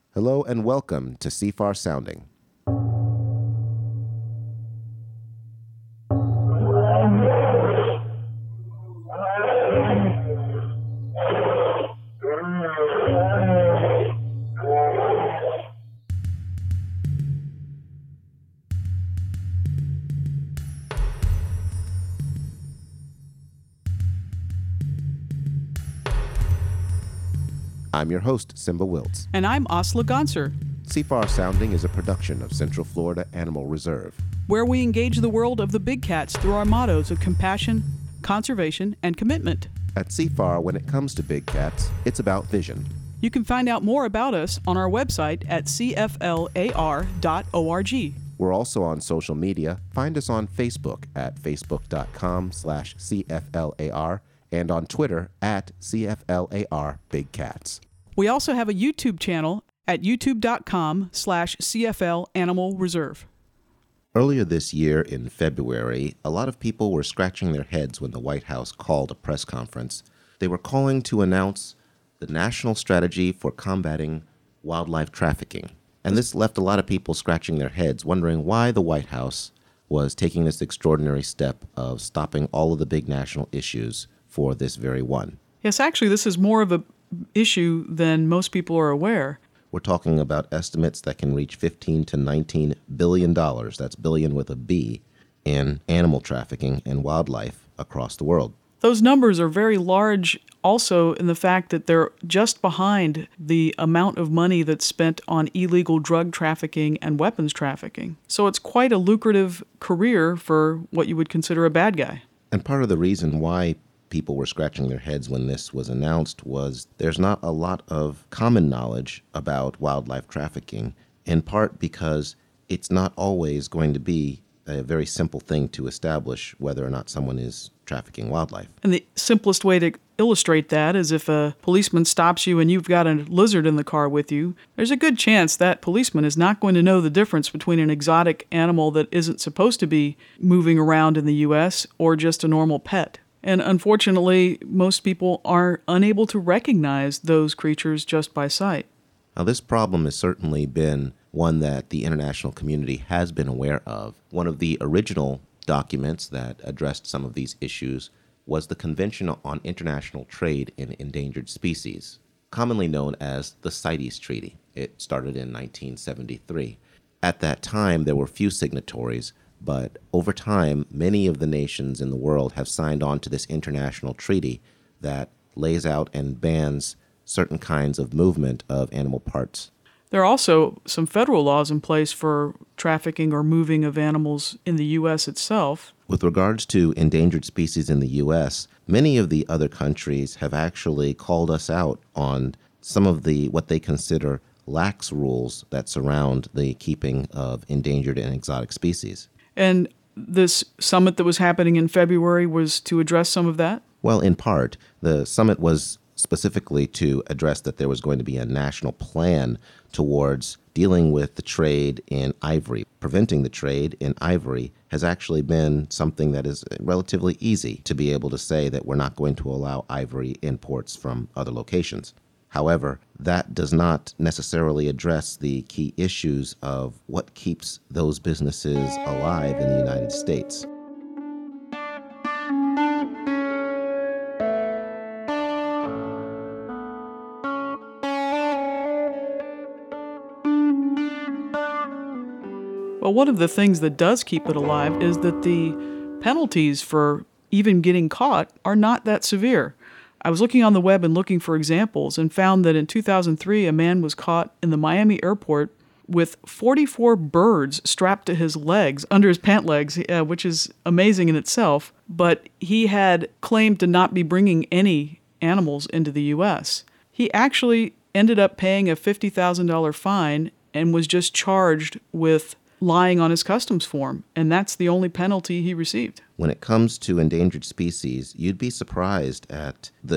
Hello and welcome to CFAR Sounding. I'm your host, Simba Wiltz. And I'm Asla Gonser. CFAR Sounding is a production of Central Florida Animal Reserve, where we engage the world of the big cats through our mottos of compassion, conservation, and commitment. At CFAR, when it comes to big cats, it's about vision. You can find out more about us on our website at cflar.org. We're also on social media. Find us on Facebook at facebook.com/CFLAR and on Twitter at CFLAR Big Cats. We also have a YouTube channel at youtube.com/CFL Animal Reserve. Earlier this year in February, a lot of people were scratching their heads when the White House called a press conference. They were calling to announce the national strategy for combating wildlife trafficking. And this left a lot of people scratching their heads, wondering why the White House was taking this extraordinary step of stopping all of the big national issues for this very one. Yes, actually, this is more of an issue than most people are aware. We're talking about estimates that can reach $15 to $19 billion, that's billion with a B, in animal trafficking and wildlife across the world. Those numbers are very large also in the fact that they're just behind the amount of money that's spent on illegal drug trafficking and weapons trafficking. So it's quite a lucrative career for what you would consider a bad guy. And part of the reason why people were scratching their heads when this was announced was there's not a lot of common knowledge about wildlife trafficking, in part because it's not always going to be a very simple thing to establish whether or not someone is trafficking wildlife. And the simplest way to illustrate that is if a policeman stops you and you've got a lizard in the car with you, there's a good chance that policeman is not going to know the difference between an exotic animal that isn't supposed to be moving around in the U.S. or just a normal pet. And unfortunately, most people are unable to recognize those creatures just by sight. Now, this problem has certainly been one that the international community has been aware of. One of the original documents that addressed some of these issues was the Convention on International Trade in Endangered Species, commonly known as the CITES Treaty. It started in 1973. At that time, there were few signatories, but over time, many of the nations in the world have signed on to this international treaty that lays out and bans certain kinds of movement of animal parts. There are also some federal laws in place for trafficking or moving of animals in the U.S. itself. With regards to endangered species in the U.S., many of the other countries have actually called us out on some of the what they consider lax rules that surround the keeping of endangered and exotic species. And this summit that was happening in February was to address some of that? Well, in part. The summit was specifically to address that there was going to be a national plan towards dealing with the trade in ivory. Preventing the trade in ivory has actually been something that is relatively easy to be able to say that we're not going to allow ivory imports from other locations. However, that does not necessarily address the key issues of what keeps those businesses alive in the United States. Well, one of the things that does keep it alive is that the penalties for even getting caught are not that severe. I was looking on the web and looking for examples and found that in 2003, a man was caught in the Miami airport with 44 birds strapped to his legs, under his pant legs, which is amazing in itself. But he had claimed to not be bringing any animals into the U.S. He actually ended up paying a $50,000 fine and was just charged with lying on his customs form, and that's the only penalty he received. When it comes to endangered species, you'd be surprised at the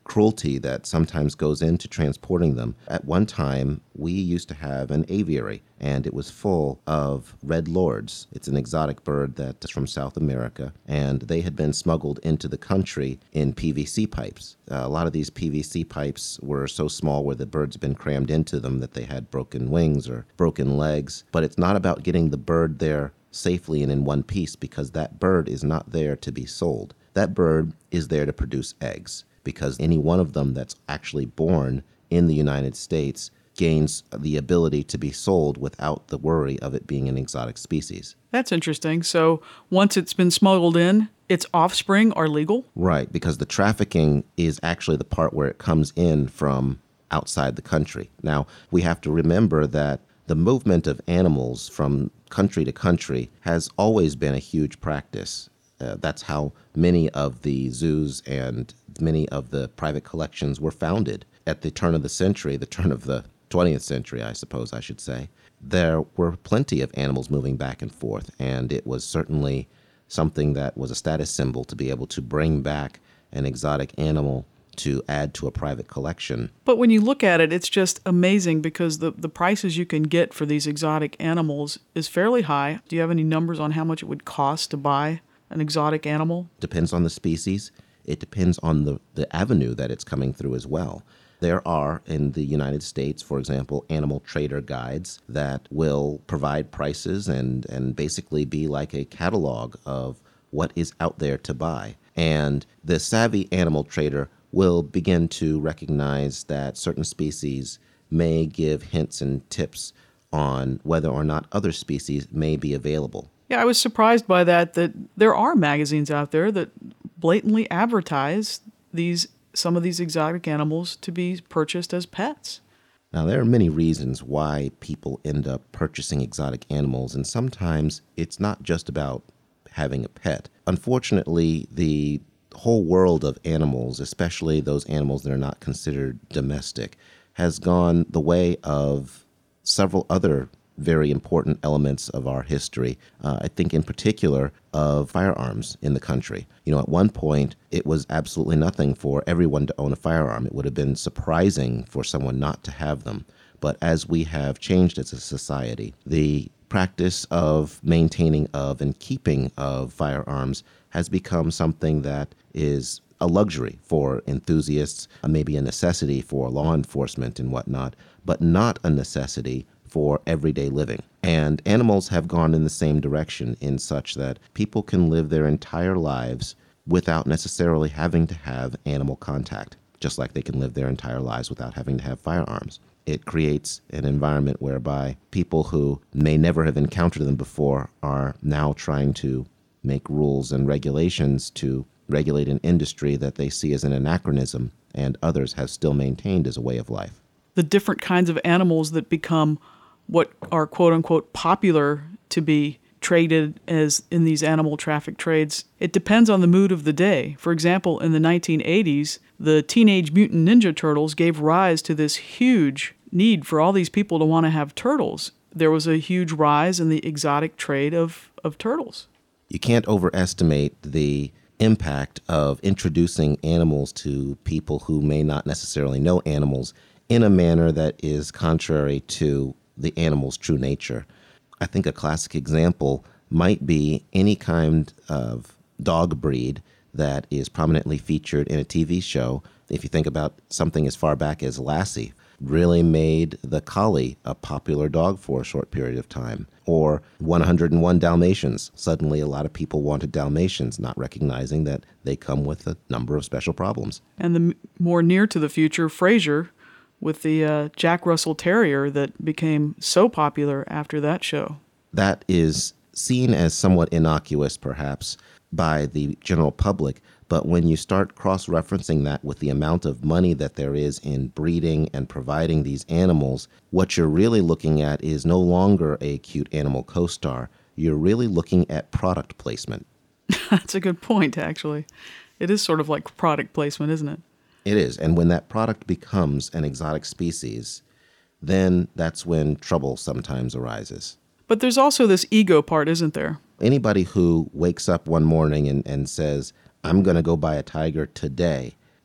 cruelty that sometimes goes into transporting them. At one time, we used to have an aviary, and it was full of red lords. It's an exotic bird that's from South America, and they had been smuggled into the country in PVC pipes. A lot of these PVC pipes were so small where the birds had been crammed into them that they had broken wings or broken legs. But it's not about getting the bird there safely and in one piece, because that bird is not there to be sold. That bird is there to produce eggs, because any one of them that's actually born in the United States gains the ability to be sold without the worry of it being an exotic species. That's interesting. So once it's been smuggled in, its offspring are legal? Right, because the trafficking is actually the part where it comes in from outside the country. Now, we have to remember that the movement of animals from country to country has always been a huge practice. That's how many of the zoos and many of the private collections were founded at the turn of the century, the turn of the 20th century, I suppose I should say. There were plenty of animals moving back and forth, and it was certainly something that was a status symbol to be able to bring back an exotic animal to add to a private collection. But when you look at it, it's just amazing because the prices you can get for these exotic animals is fairly high. Do you have any numbers on how much it would cost to buy an exotic animal? Depends on the species. It depends on the avenue that it's coming through as well. There are, in the United States, for example, animal trader guides that will provide prices and basically be like a catalog of what is out there to buy. And the savvy animal trader will begin to recognize that certain species may give hints and tips on whether or not other species may be available. Yeah, I was surprised by that there are magazines out there that blatantly advertise some of these exotic animals to be purchased as pets. Now, there are many reasons why people end up purchasing exotic animals, and sometimes it's not just about having a pet. Unfortunately, the whole world of animals, especially those animals that are not considered domestic, has gone the way of several other very important elements of our history. I think in particular of firearms in the country. At one point, it was absolutely nothing for everyone to own a firearm. It would have been surprising for someone not to have them. But as we have changed as a society, the practice of maintaining of and keeping of firearms has become something that is a luxury for enthusiasts, maybe a necessity for law enforcement and whatnot, but not a necessity for everyday living. And animals have gone in the same direction in such that people can live their entire lives without necessarily having to have animal contact, just like they can live their entire lives without having to have firearms. It creates an environment whereby people who may never have encountered them before are now trying to make rules and regulations to regulate an industry that they see as an anachronism and others have still maintained as a way of life. The different kinds of animals that become what are quote-unquote popular to be traded as in these animal traffic trades, it depends on the mood of the day. For example, in the 1980s, the Teenage Mutant Ninja Turtles gave rise to this huge need for all these people to want to have turtles. There was a huge rise in the exotic trade of turtles. You can't overestimate the impact of introducing animals to people who may not necessarily know animals in a manner that is contrary to the animal's true nature. I think a classic example might be any kind of dog breed that is prominently featured in a TV show. If you think about something as far back as Lassie, really made the collie a popular dog for a short period of time. Or 101 Dalmatians. Suddenly a lot of people wanted Dalmatians, not recognizing that they come with a number of special problems. And the more near to the future, Frasier, with the Jack Russell Terrier that became so popular after that show. That is seen as somewhat innocuous, perhaps, by the general public. But when you start cross-referencing that with the amount of money that there is in breeding and providing these animals, what you're really looking at is no longer a cute animal co-star. You're really looking at product placement. That's a good point, actually. It is sort of like product placement, isn't it? It is. And when that product becomes an exotic species, then that's when trouble sometimes arises. But there's also this ego part, isn't there? Anybody who wakes up one morning and says, I'm going to go buy a tiger today,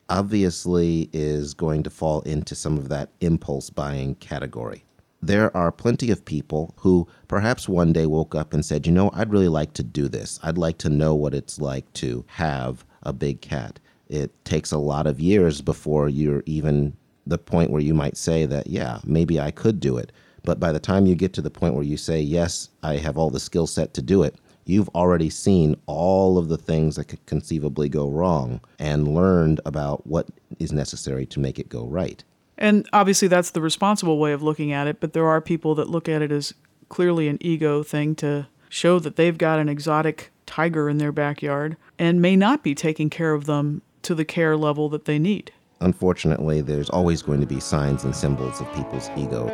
obviously is going to fall into some of that impulse buying category. There are plenty of people who perhaps one day woke up and said, I'd really like to do this. I'd like to know what it's like to have a big cat. It takes a lot of years before you're even the point where you might say that, yeah, maybe I could do it. But by the time you get to the point where you say, yes, I have all the skill set to do it, you've already seen all of the things that could conceivably go wrong and learned about what is necessary to make it go right. And obviously that's the responsible way of looking at it, but there are people that look at it as clearly an ego thing to show that they've got an exotic tiger in their backyard and may not be taking care of them to the care level that they need. Unfortunately, there's always going to be signs and symbols of people's ego.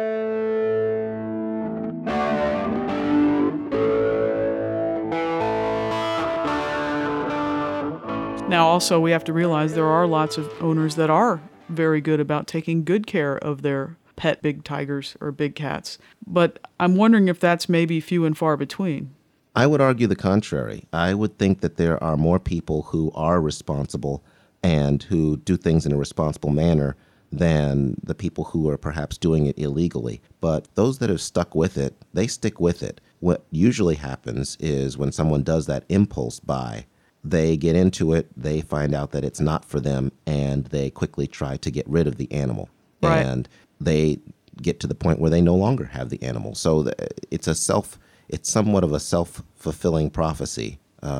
Now, also, we have to realize there are lots of owners that are very good about taking good care of their pet big tigers or big cats. But I'm wondering if that's maybe few and far between. I would argue the contrary. I would think that there are more people who are responsible and who do things in a responsible manner than the people who are perhaps doing it illegally. But those that have stuck with it, they stick with it. What usually happens is when someone does that impulse buy, they get into it, they find out that it's not for them, and they quickly try to get rid of the animal. Right. And they get to the point where they no longer have the animal. So it's somewhat of a self-fulfilling prophecy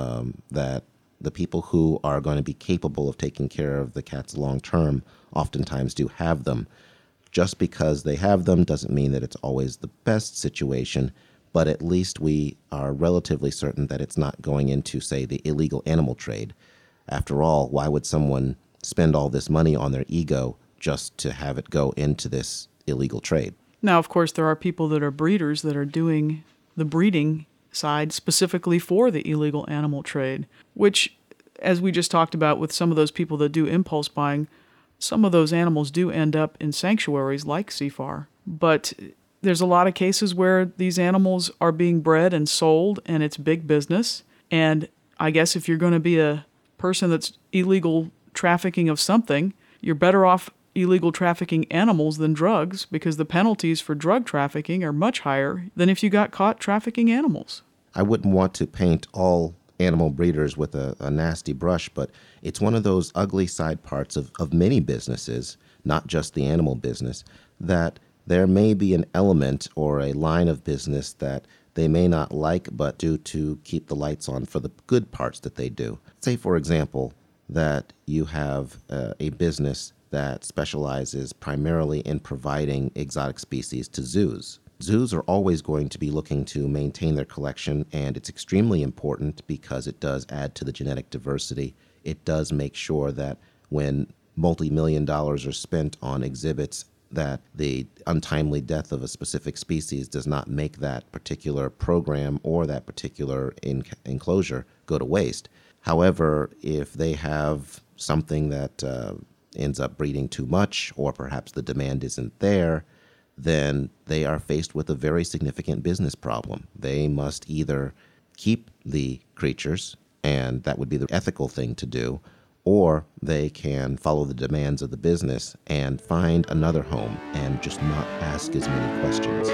that the people who are going to be capable of taking care of the cats long term oftentimes do have them. Just because they have them doesn't mean that it's always the best situation, but at least we are relatively certain that it's not going into, say, the illegal animal trade. After all, why would someone spend all this money on their ego just to have it go into this illegal trade? Now, of course, there are people that are breeders that are doing the breeding side specifically for the illegal animal trade, which, as we just talked about with some of those people that do impulse buying, some of those animals do end up in sanctuaries like CFAR. But there's a lot of cases where these animals are being bred and sold, and it's big business. And I guess if you're going to be a person that's illegal trafficking of something, you're better off illegal trafficking animals than drugs, because the penalties for drug trafficking are much higher than if you got caught trafficking animals. I wouldn't want to paint all animal breeders with a nasty brush, but it's one of those ugly side parts of many businesses, not just the animal business, that there may be an element or a line of business that they may not like but do to keep the lights on for the good parts that they do. Say, for example, that you have a business that specializes primarily in providing exotic species to zoos. Zoos are always going to be looking to maintain their collection, and it's extremely important because it does add to the genetic diversity. It does make sure that when multi-million dollars are spent on exhibits, that the untimely death of a specific species does not make that particular program or that particular enclosure go to waste. However, if they have something that ends up breeding too much, or perhaps the demand isn't there, then they are faced with a very significant business problem. They must either keep the creatures, and that would be the ethical thing to do, or they can follow the demands of the business and find another home and just not ask as many questions.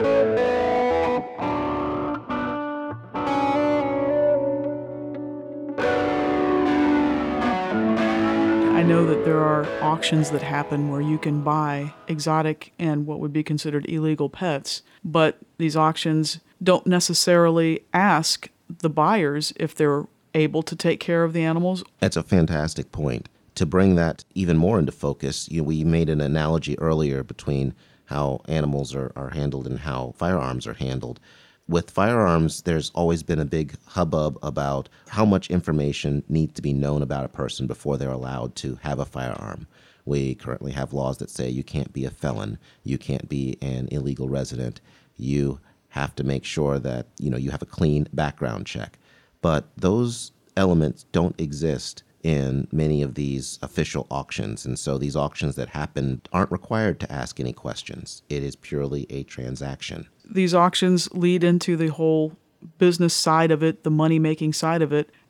I know that there are auctions that happen where you can buy exotic and what would be considered illegal pets, but these auctions don't necessarily ask the buyers if they're able to take care of the animals. That's a fantastic point. To bring that even more into focus, we made an analogy earlier between how animals are handled and how firearms are handled. With firearms, there's always been a big hubbub about how much information needs to be known about a person before they're allowed to have a firearm. We currently have laws that say you can't be a felon, you can't be an illegal resident, you have to make sure that you have a clean background check. But those elements don't exist in many of these official auctions. And so these auctions that happen aren't required to ask any questions. It is purely a transaction. These auctions lead into the whole business side of it, the money-making side of it.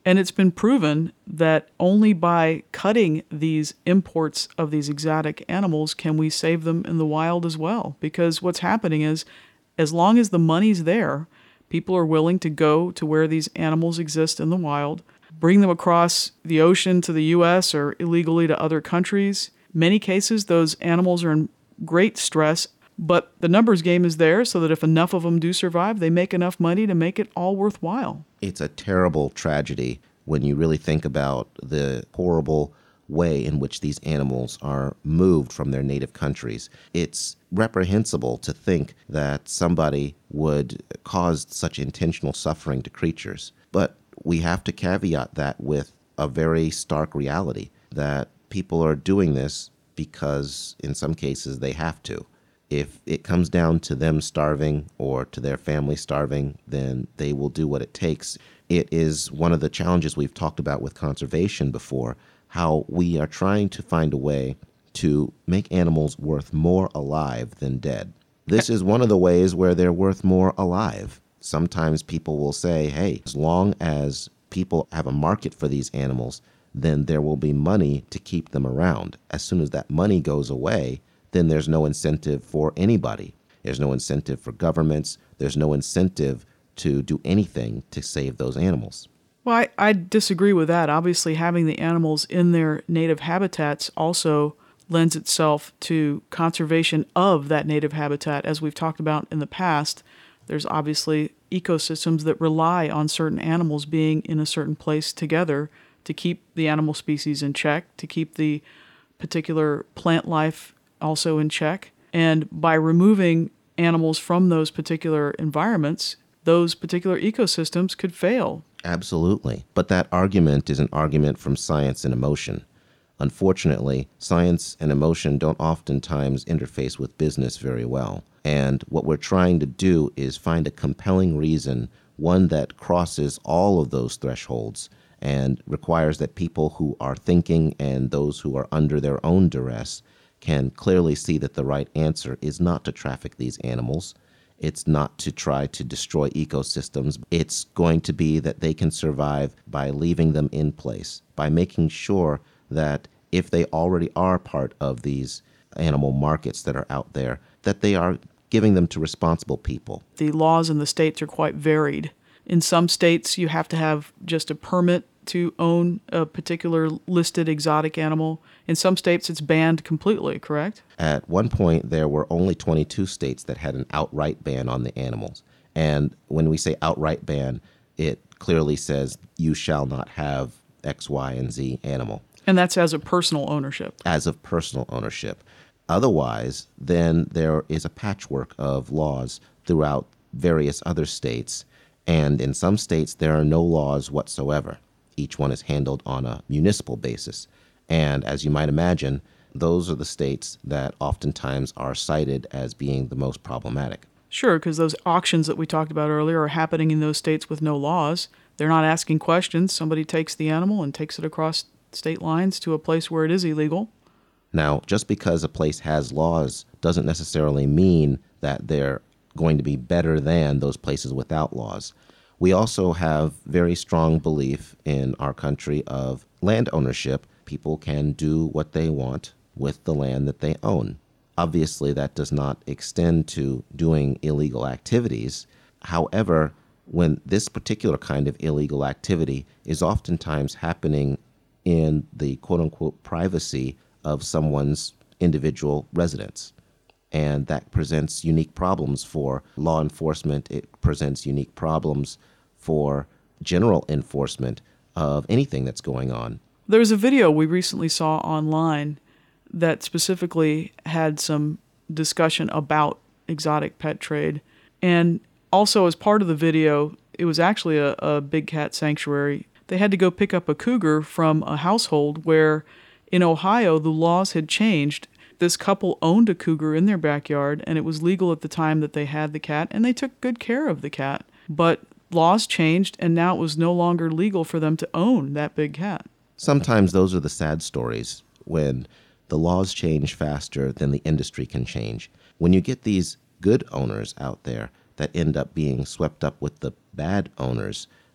And it's been proven that only by cutting these imports of these exotic animals can we save them in the wild as well. Because what's happening is, as long as the money's there, people are willing to go to where these animals exist in the wild, bring them across the ocean to the U.S. or illegally to other countries. Many cases, those animals are in great stress, but the numbers game is there so that if enough of them do survive, they make enough money to make it all worthwhile. It's a terrible tragedy when you really think about the horrible way in which these animals are moved from their native countries. It's reprehensible to think that somebody would cause such intentional suffering to creatures. But we have to caveat that with a very stark reality that people are doing this because in some cases they have to. If it comes down to them starving or to their family starving, then they will do what it takes. It is one of the challenges we've talked about with conservation before, how we are trying to find a way to make animals worth more alive than dead. This is one of the ways where they're worth more alive. Sometimes people will say, hey, as long as people have a market for these animals, then there will be money to keep them around. As soon as that money goes away, then there's no incentive for anybody. There's no incentive for governments. There's no incentive to do anything to save those animals. Well, I disagree with that. Obviously, having the animals in their native habitats also lends itself to conservation of that native habitat. As we've talked about in the past, there's obviously ecosystems that rely on certain animals being in a certain place together to keep the animal species in check, to keep the particular plant life also in check. And by removing animals from those particular environments, those particular ecosystems could fail. Absolutely. But that argument is an argument from science and emotion. Unfortunately, science and emotion don't oftentimes interface with business very well. And what we're trying to do is find a compelling reason, one that crosses all of those thresholds and requires that people who are thinking and those who are under their own duress can clearly see that the right answer is not to traffic these animals. It's not to try to destroy ecosystems. It's going to be that they can survive by leaving them in place, by making sure that if they already are part of these animal markets that are out there, that they are giving them to responsible people. The laws in the states are quite varied. In some states, you have to have just a permit to own a particular listed exotic animal. In some states, it's banned completely, correct? At one point, there were only 22 states that had an outright ban on the animals. And when we say outright ban, it clearly says you shall not have X, Y, and Z animal. And that's as a personal ownership. As of personal ownership. Otherwise, then there is a patchwork of laws throughout various other states. And in some states, there are no laws whatsoever. Each one is handled on a municipal basis. And as you might imagine, those are the states that oftentimes are cited as being the most problematic. Sure, because those auctions that we talked about earlier are happening in those states with no laws. They're not asking questions. Somebody takes the animal and takes it across state lines to a place where it is illegal. Now, just because a place has laws doesn't necessarily mean that they're going to be better than those places without laws. We also have very strong belief in our country of land ownership. People can do what they want with the land that they own. Obviously, that does not extend to doing illegal activities. However, when this particular kind of illegal activity is oftentimes happening in the quote-unquote privacy of someone's individual residence. And that presents unique problems for law enforcement. It presents unique problems for general enforcement of anything that's going on. There's a video we recently saw online that specifically had some discussion about exotic pet trade. And also as part of the video, it was actually a big cat sanctuary. They had to go pick up a cougar from a household where in Ohio the laws had changed. This couple owned a cougar in their backyard, and it was legal at the time that they had the cat, and they took good care of the cat. But laws changed, and now it was no longer legal for them to own that big cat. Sometimes those are the sad stories, when the laws change faster than the industry can change. When you get these good owners out there that end up being swept up with the bad owners,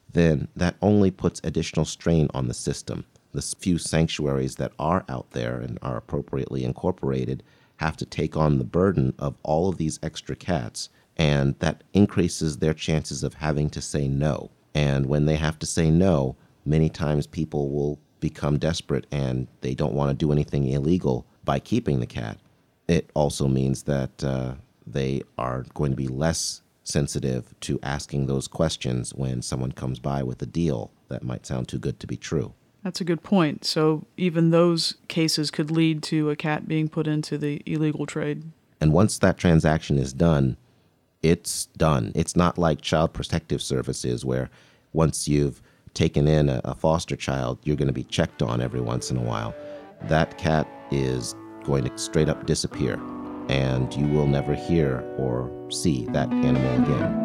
then that only puts additional strain on the system. The few sanctuaries that are out there and are appropriately incorporated have to take on the burden of all of these extra cats, and that increases their chances of having to say no. And when they have to say no, many times people will become desperate and they don't want to do anything illegal by keeping the cat. It also means that they are going to be less sensitive to asking those questions when someone comes by with a deal that might sound too good to be true. That's a good point. So even those cases could lead to a cat being put into the illegal trade. And once that transaction is done, it's done. It's not like Child Protective Services where once you've taken in a foster child, you're going to be checked on every once in a while. That cat is going to straight up disappear, and you will never hear or see that animal again.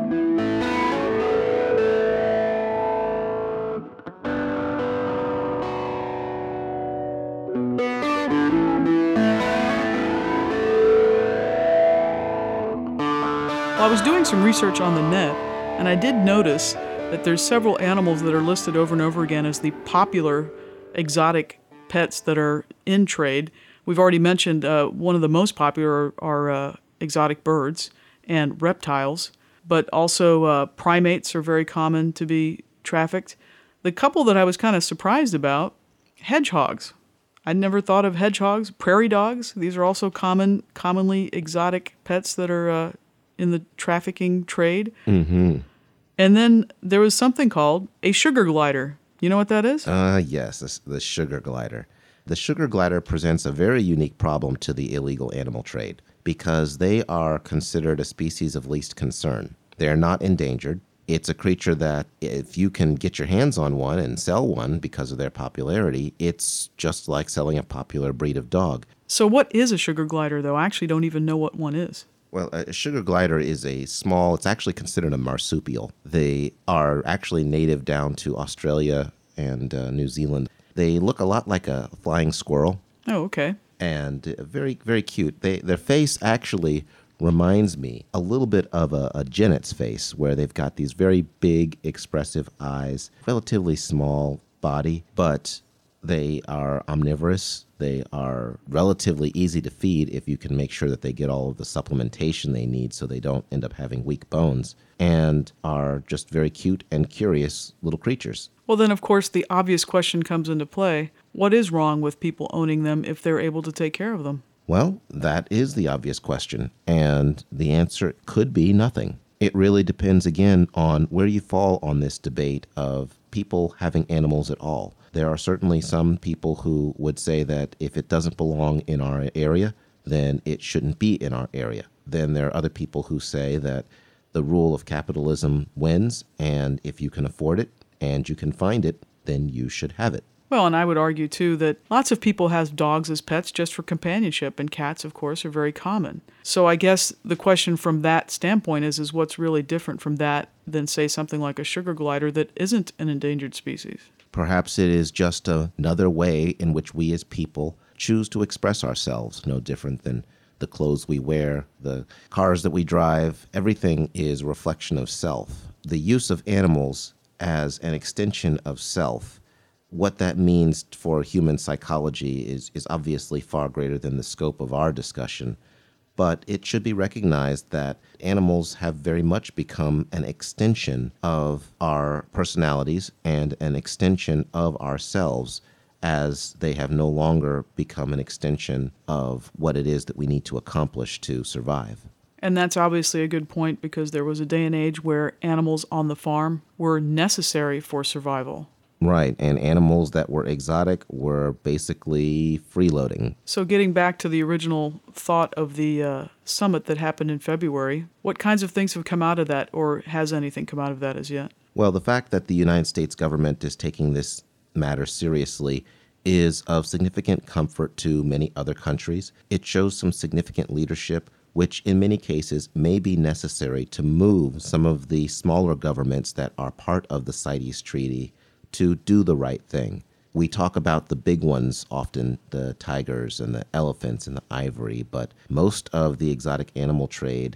Well, I was doing some research on the net, and I did notice that there's several animals that are listed over and over again as the popular exotic pets that are in trade. We've already mentioned one of the most popular are exotic birds and reptiles, but also primates are very common to be trafficked. The couple that I was kind of surprised about, hedgehogs. I'd never thought of hedgehogs. Prairie dogs, these are also commonly exotic pets that are in the trafficking trade. Mm-hmm. And then there was something called a sugar glider. You know what that is? Yes, the sugar glider. The sugar glider presents a very unique problem to the illegal animal trade because they are considered a species of least concern. They are not endangered. It's a creature that if you can get your hands on one and sell one because of their popularity, it's just like selling a popular breed of dog. So what is a sugar glider, though? I actually don't even know what one is. Well, a sugar glider is it's actually considered a marsupial. They are actually native down to Australia and New Zealand. They look a lot like a flying squirrel. Oh, okay. And very, very cute. Their face actually reminds me a little bit of a genet's face, where they've got these very big, expressive eyes, relatively small body, but they are omnivorous. They are relatively easy to feed if you can make sure that they get all of the supplementation they need so they don't end up having weak bones, and are just very cute and curious little creatures. Well, then, of course, the obvious question comes into play. What is wrong with people owning them if they're able to take care of them? Well, that is the obvious question, and the answer could be nothing. It really depends, again, on where you fall on this debate of people having animals at all. There are certainly some people who would say that if it doesn't belong in our area, then it shouldn't be in our area. Then there are other people who say that the rule of capitalism wins, and if you can afford it and you can find it, then you should have it. Well, and I would argue, too, that lots of people have dogs as pets just for companionship, and cats, of course, are very common. So I guess the question from that standpoint is what's really different from that than, say, something like a sugar glider that isn't an endangered species? Perhaps it is just another way in which we as people choose to express ourselves, no different than the clothes we wear, the cars that we drive. Everything is a reflection of self. The use of animals as an extension of self, what that means for human psychology is obviously far greater than the scope of our discussion. But it should be recognized that animals have very much become an extension of our personalities and an extension of ourselves, as they have no longer become an extension of what it is that we need to accomplish to survive. And that's obviously a good point, because there was a day and age where animals on the farm were necessary for survival. Right, and animals that were exotic were basically freeloading. So getting back to the original thought of the summit that happened in February, what kinds of things have come out of that, or has anything come out of that as yet? Well, the fact that the United States government is taking this matter seriously is of significant comfort to many other countries. It shows some significant leadership, which in many cases may be necessary to move some of the smaller governments that are part of the CITES Treaty to do the right thing. We talk about the big ones often, the tigers and the elephants and the ivory, but most of the exotic animal trade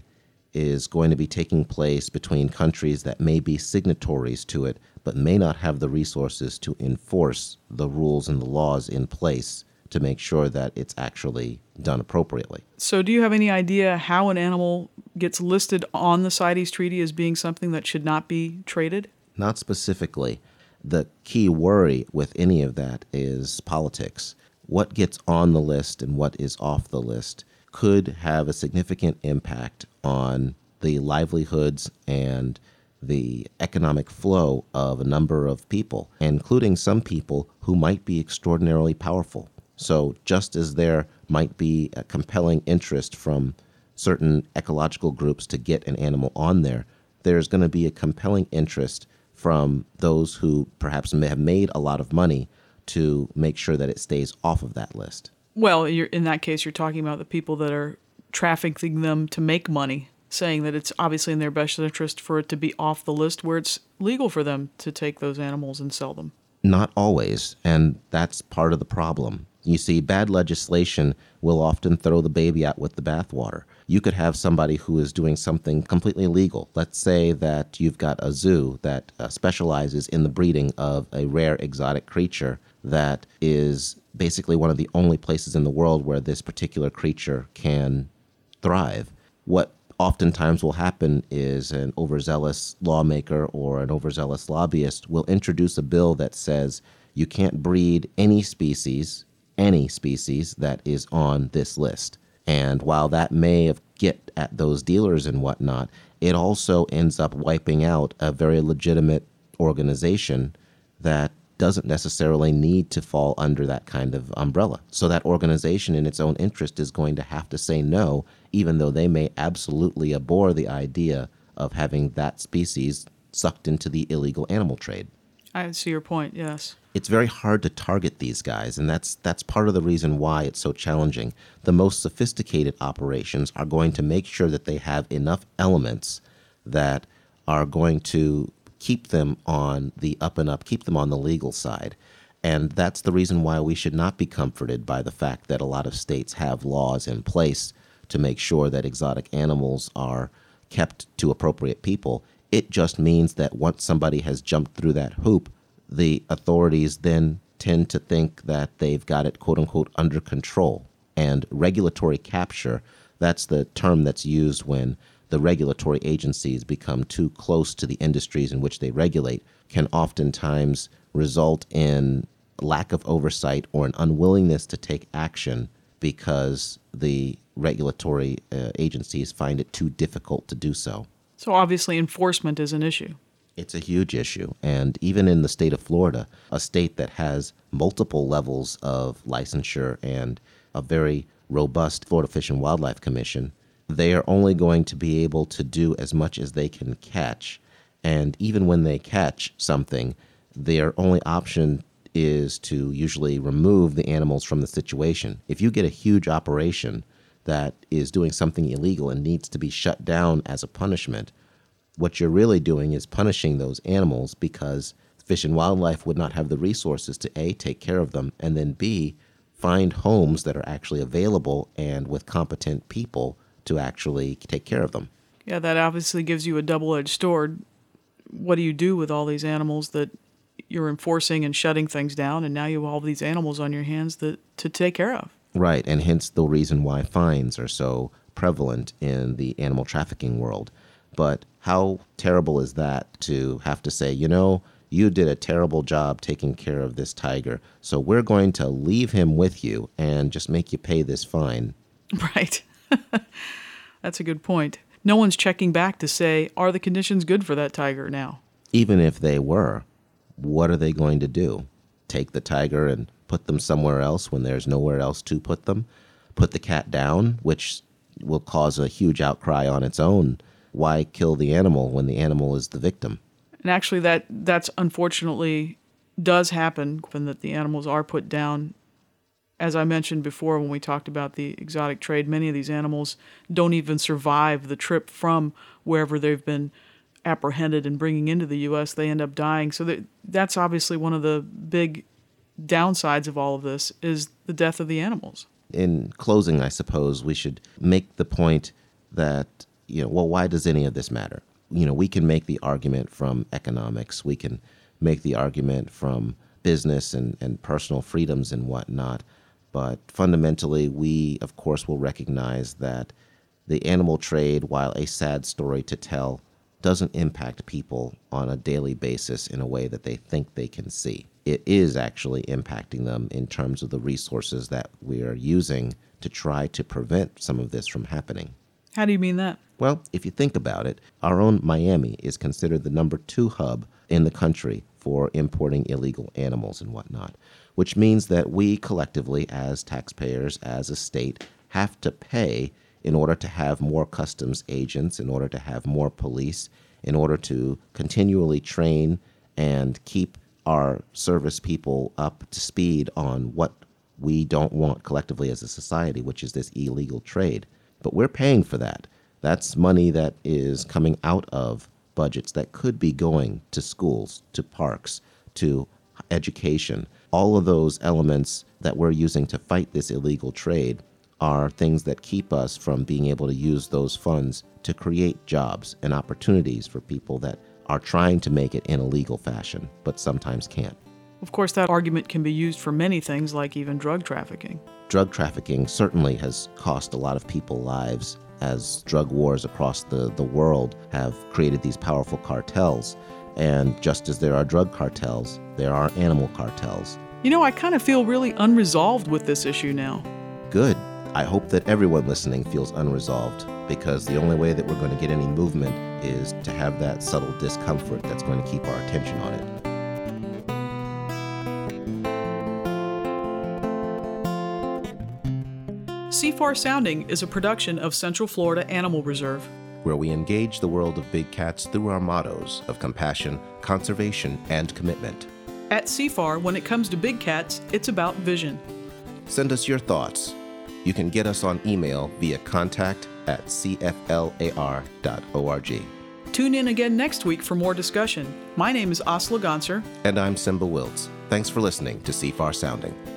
is going to be taking place between countries that may be signatories to it, but may not have the resources to enforce the rules and the laws in place to make sure that it's actually done appropriately. So do you have any idea how an animal gets listed on the CITES Treaty as being something that should not be traded? Not specifically. The key worry with any of that is politics. What gets on the list and what is off the list could have a significant impact on the livelihoods and the economic flow of a number of people, including some people who might be extraordinarily powerful. So just as there might be a compelling interest from certain ecological groups to get an animal on there, there's going to be a compelling interest from those who perhaps may have made a lot of money to make sure that it stays off of that list. Well, in that case, you're talking about the people that are trafficking them to make money, saying that it's obviously in their best interest for it to be off the list where it's legal for them to take those animals and sell them. Not always, and that's part of the problem. You see, bad legislation will often throw the baby out with the bathwater. You could have somebody who is doing something completely illegal. Let's say that you've got a zoo that specializes in the breeding of a rare exotic creature that is basically one of the only places in the world where this particular creature can thrive. What oftentimes will happen is an overzealous lawmaker or an overzealous lobbyist will introduce a bill that says you can't breed any species that is on this list. And while that may get at those dealers and whatnot, it also ends up wiping out a very legitimate organization that doesn't necessarily need to fall under that kind of umbrella. So that organization in its own interest is going to have to say no, even though they may absolutely abhor the idea of having that species sucked into the illegal animal trade. I see your point, yes. It's very hard to target these guys, and that's part of the reason why it's so challenging. The most sophisticated operations are going to make sure that they have enough elements that are going to keep them on the up and up, keep them on the legal side. And that's the reason why we should not be comforted by the fact that a lot of states have laws in place to make sure that exotic animals are kept to appropriate people. It just means that once somebody has jumped through that hoop, the authorities then tend to think that they've got it, quote unquote, under control. And regulatory capture, that's the term that's used when the regulatory agencies become too close to the industries in which they regulate, can oftentimes result in lack of oversight or an unwillingness to take action because the regulatory agencies find it too difficult to do so. So obviously enforcement is an issue. It's a huge issue. And even in the state of Florida, a state that has multiple levels of licensure and a very robust Florida Fish and Wildlife Commission, they are only going to be able to do as much as they can catch. And even when they catch something, their only option is to usually remove the animals from the situation. If you get a huge operation that is doing something illegal and needs to be shut down as a punishment, what you're really doing is punishing those animals because Fish and Wildlife would not have the resources to A, take care of them, and then B, find homes that are actually available and with competent people to actually take care of them. Yeah, that obviously gives you a double-edged sword. What do you do with all these animals that you're enforcing and shutting things down, and now you have all these animals on your hands to take care of? Right, and hence the reason why fines are so prevalent in the animal trafficking world. But how terrible is that to have to say, you did a terrible job taking care of this tiger, so we're going to leave him with you and just make you pay this fine. Right. That's a good point. No one's checking back to say, are the conditions good for that tiger now? Even if they were, what are they going to do? Take the tiger and put them somewhere else when there's nowhere else to put them? Put the cat down, which will cause a huge outcry on its own. Why kill the animal when the animal is the victim? And actually that's unfortunately does happen, when that the animals are put down. As I mentioned before when we talked about the exotic trade, many of these animals don't even survive the trip from wherever they've been apprehended and bringing into the U.S. They end up dying. So that's obviously one of the big downsides of all of this is the death of the animals. In closing, I suppose we should make the point that well, why does any of this matter? We can make the argument from economics. We can make the argument from business and personal freedoms and whatnot. But fundamentally, we, of course, will recognize that the animal trade, while a sad story to tell, doesn't impact people on a daily basis in a way that they think they can see. It is actually impacting them in terms of the resources that we are using to try to prevent some of this from happening. How do you mean that? Well, if you think about it, our own Miami is considered the number 2 hub in the country for importing illegal animals and whatnot, which means that we collectively, as taxpayers, as a state, have to pay in order to have more customs agents, in order to have more police, in order to continually train and keep our service people up to speed on what we don't want collectively as a society, which is this illegal trade. But we're paying for that. That's money that is coming out of budgets that could be going to schools, to parks, to education. All of those elements that we're using to fight this illegal trade are things that keep us from being able to use those funds to create jobs and opportunities for people that are trying to make it in a legal fashion, but sometimes can't. Of course, that argument can be used for many things, like even drug trafficking. Drug trafficking certainly has cost a lot of people lives, as drug wars across the world have created these powerful cartels. And just as there are drug cartels, there are animal cartels. I kind of feel really unresolved with this issue now. Good. I hope that everyone listening feels unresolved, because the only way that we're going to get any movement is to have that subtle discomfort that's going to keep our attention on it. CFAR Sounding is a production of Central Florida Animal Reserve, where we engage the world of big cats through our mottos of compassion, conservation, and commitment. At CFAR, when it comes to big cats, it's about vision. Send us your thoughts. You can get us on email via contact@cflar.org. Tune in again next week for more discussion. My name is Asla Gonser. And I'm Simba Wiltz. Thanks for listening to CFAR Sounding.